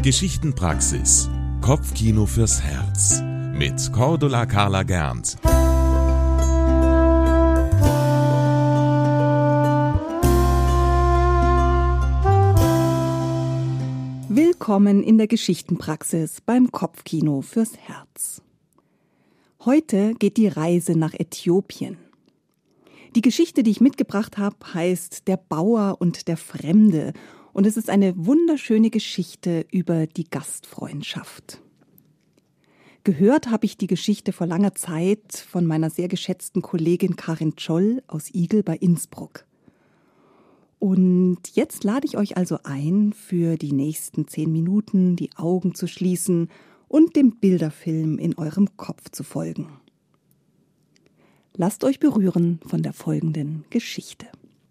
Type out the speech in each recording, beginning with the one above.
Geschichtenpraxis. Kopfkino fürs Herz. Mit Cordula Carla Gernt. Willkommen in der Geschichtenpraxis beim Kopfkino fürs Herz. Heute geht die Reise nach Äthiopien. Die Geschichte, die ich mitgebracht habe, heißt Der Bauer und der Fremde. Und es ist eine wunderschöne Geschichte über die Gastfreundschaft. Gehört habe ich die Geschichte vor langer Zeit von meiner sehr geschätzten Kollegin Karin Tscholl aus Igl bei Innsbruck. Und jetzt lade ich euch also ein, für die nächsten 10 Minuten die Augen zu schließen und dem Bilderfilm in eurem Kopf zu folgen. Lasst euch berühren von der folgenden Geschichte.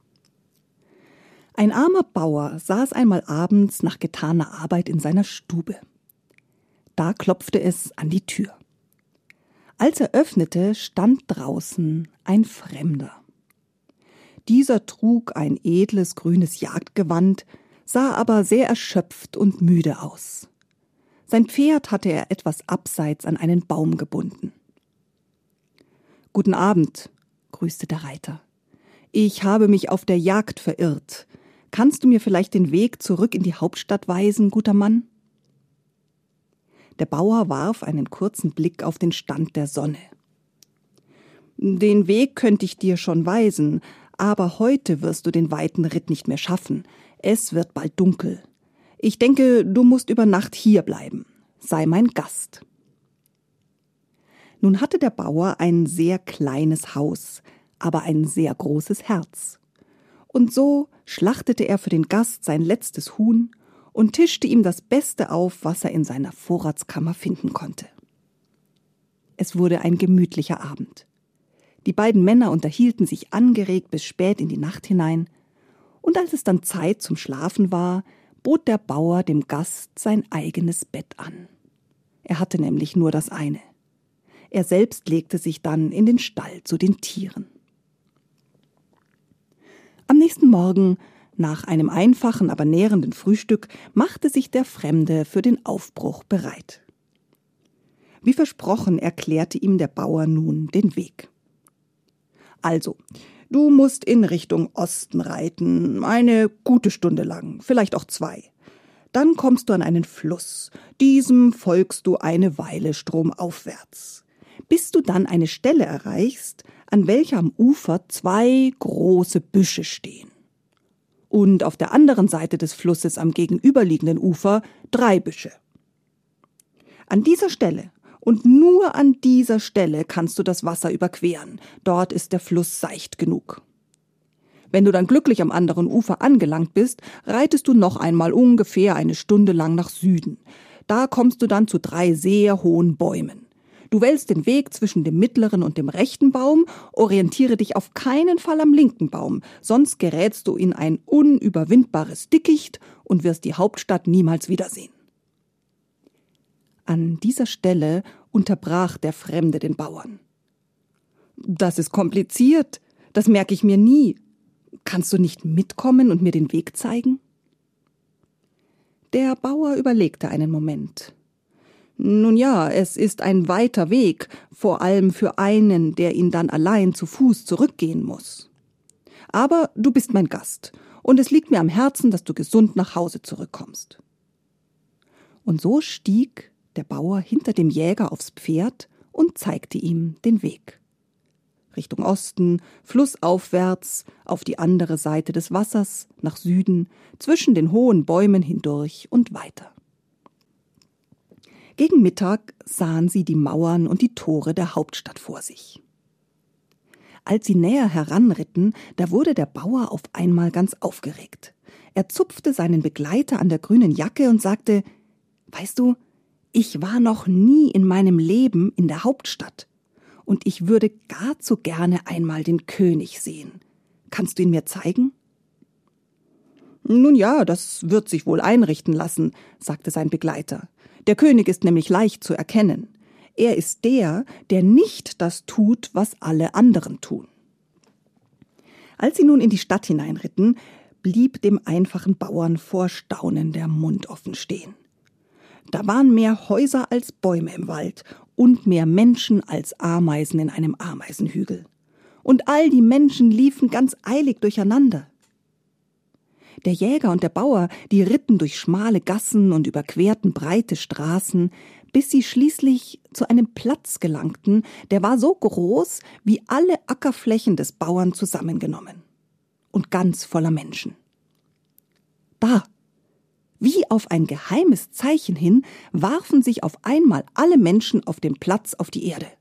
Ein armer Bauer saß einmal abends nach getaner Arbeit in seiner Stube. Da klopfte es an die Tür. Als er öffnete, stand draußen ein Fremder. Dieser trug ein edles grünes Jagdgewand, sah aber sehr erschöpft und müde aus. Sein Pferd hatte er etwas abseits an einen Baum gebunden. »Guten Abend«, grüßte der Reiter. »Ich habe mich auf der Jagd verirrt. Kannst du mir vielleicht den Weg zurück in die Hauptstadt weisen, guter Mann?« Der Bauer warf einen kurzen Blick auf den Stand der Sonne. »Den Weg könnte ich dir schon weisen, aber heute wirst du den weiten Ritt nicht mehr schaffen. Es wird bald dunkel. Ich denke, du musst über Nacht hier bleiben. Sei mein Gast.« Nun hatte der Bauer ein sehr kleines Haus, aber ein sehr großes Herz. Und so schlachtete er für den Gast sein letztes Huhn und tischte ihm das Beste auf, was er in seiner Vorratskammer finden konnte. Es wurde ein gemütlicher Abend. Die beiden Männer unterhielten sich angeregt bis spät in die Nacht hinein, und als es dann Zeit zum Schlafen war, bot der Bauer dem Gast sein eigenes Bett an. Er hatte nämlich nur das eine. Er selbst legte sich dann in den Stall zu den Tieren. Am nächsten Morgen, nach einem einfachen, aber nährenden Frühstück, machte sich der Fremde für den Aufbruch bereit. Wie versprochen erklärte ihm der Bauer nun den Weg. »Also, du musst in Richtung Osten reiten, eine gute Stunde lang, vielleicht auch 2. Dann kommst du an einen Fluss. Diesem folgst du eine Weile stromaufwärts, bis du dann eine Stelle erreichst, an welcher am Ufer 2 große Büsche stehen. Und auf der anderen Seite des Flusses am gegenüberliegenden Ufer 3 Büsche. An dieser Stelle und nur an dieser Stelle kannst du das Wasser überqueren. Dort ist der Fluss seicht genug. Wenn du dann glücklich am anderen Ufer angelangt bist, reitest du noch einmal ungefähr eine Stunde lang nach Süden. Da kommst du dann zu 3 sehr hohen Bäumen. Du wählst den Weg zwischen dem mittleren und dem rechten Baum, orientiere dich auf keinen Fall am linken Baum, sonst gerätst du in ein unüberwindbares Dickicht und wirst die Hauptstadt niemals wiedersehen.« An dieser Stelle unterbrach der Fremde den Bauern. »Das ist kompliziert, das merke ich mir nie. Kannst du nicht mitkommen und mir den Weg zeigen?« Der Bauer überlegte einen Moment. »Nun ja, es ist ein weiter Weg, vor allem für einen, der ihn dann allein zu Fuß zurückgehen muss. Aber du bist mein Gast, und es liegt mir am Herzen, dass du gesund nach Hause zurückkommst.« Und so stieg der Bauer hinter dem Jäger aufs Pferd und zeigte ihm den Weg. Richtung Osten, flussaufwärts, auf die andere Seite des Wassers, nach Süden, zwischen den hohen Bäumen hindurch und weiter. Gegen Mittag sahen sie die Mauern und die Tore der Hauptstadt vor sich. Als sie näher heranritten, da wurde der Bauer auf einmal ganz aufgeregt. Er zupfte seinen Begleiter an der grünen Jacke und sagte: »Weißt du, ich war noch nie in meinem Leben in der Hauptstadt und ich würde gar zu gerne einmal den König sehen. Kannst du ihn mir zeigen?« »Nun ja, das wird sich wohl einrichten lassen«, sagte sein Begleiter. »Der König ist nämlich leicht zu erkennen. Er ist der, der nicht das tut, was alle anderen tun.« Als sie nun in die Stadt hineinritten, blieb dem einfachen Bauern vor Staunen der Mund offen stehen. Da waren mehr Häuser als Bäume im Wald und mehr Menschen als Ameisen in einem Ameisenhügel. Und all die Menschen liefen ganz eilig durcheinander. Der Jäger und der Bauer, die ritten durch schmale Gassen und überquerten breite Straßen, bis sie schließlich zu einem Platz gelangten, der war so groß wie alle Ackerflächen des Bauern zusammengenommen und ganz voller Menschen. Da, wie auf ein geheimes Zeichen hin, warfen sich auf einmal alle Menschen auf dem Platz auf die Erde.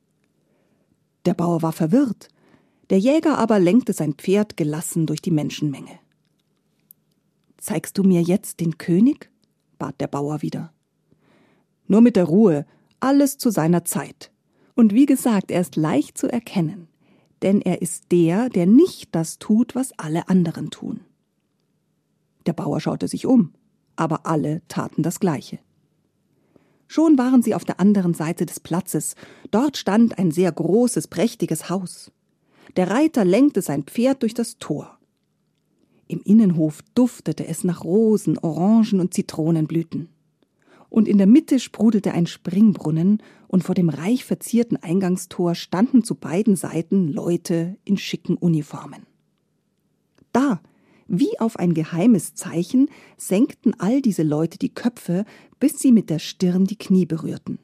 Der Bauer war verwirrt, der Jäger aber lenkte sein Pferd gelassen durch die Menschenmenge. »Zeigst du mir jetzt den König?« bat der Bauer wieder. »Nur mit der Ruhe, alles zu seiner Zeit. Und wie gesagt, er ist leicht zu erkennen, denn er ist der, der nicht das tut, was alle anderen tun.« Der Bauer schaute sich um, aber alle taten das Gleiche. Schon waren sie auf der anderen Seite des Platzes. Dort stand ein sehr großes, prächtiges Haus. Der Reiter lenkte sein Pferd durch das Tor. Im Innenhof duftete es nach Rosen, Orangen und Zitronenblüten. Und in der Mitte sprudelte ein Springbrunnen, und vor dem reich verzierten Eingangstor standen zu beiden Seiten Leute in schicken Uniformen. Da, wie auf ein geheimes Zeichen, senkten all diese Leute die Köpfe, bis sie mit der Stirn die Knie berührten.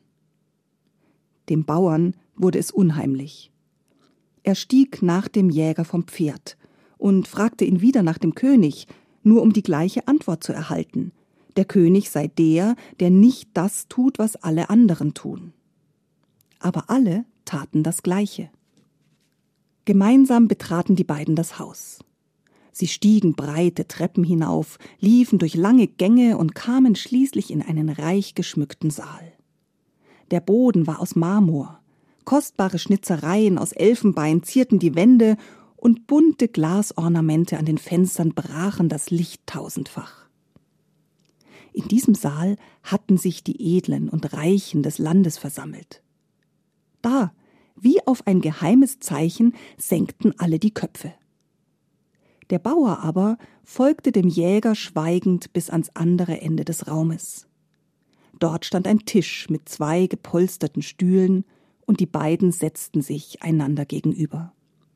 Dem Bauern wurde es unheimlich. Er stieg nach dem Jäger vom Pferd und fragte ihn wieder nach dem König, nur um die gleiche Antwort zu erhalten. Der König sei der, der nicht das tut, was alle anderen tun. Aber alle taten das Gleiche. Gemeinsam betraten die beiden das Haus. Sie stiegen breite Treppen hinauf, liefen durch lange Gänge und kamen schließlich in einen reich geschmückten Saal. Der Boden war aus Marmor, kostbare Schnitzereien aus Elfenbein zierten die Wände und bunte Glasornamente an den Fenstern brachen das Licht tausendfach. In diesem Saal hatten sich die Edlen und Reichen des Landes versammelt. Da, wie auf ein geheimes Zeichen, senkten alle die Köpfe. Der Bauer aber folgte dem Jäger schweigend bis ans andere Ende des Raumes. Dort stand ein Tisch mit 2 gepolsterten Stühlen, und die beiden setzten sich einander gegenüber.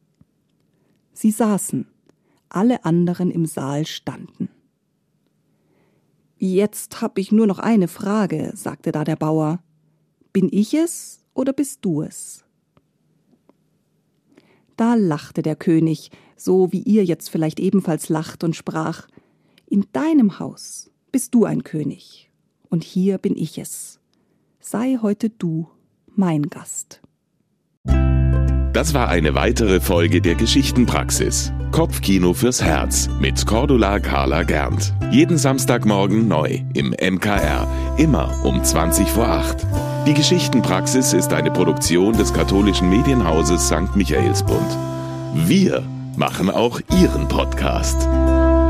Sie saßen, alle anderen im Saal standen. »Jetzt hab ich nur noch eine Frage«, sagte da der Bauer. »Bin ich es oder bist du es?« Da lachte der König, so wie ihr jetzt vielleicht ebenfalls lacht, und sprach: »In deinem Haus bist du ein König, und hier bin ich es. Sei heute du mein Gast.« Das war eine weitere Folge der Geschichtenpraxis. Kopfkino fürs Herz mit Cordula Carla Gernt. Jeden Samstagmorgen neu im MKR. Immer um 20:08. Die Geschichtenpraxis ist eine Produktion des katholischen Medienhauses St. Michaelsbund. Wir machen auch Ihren Podcast.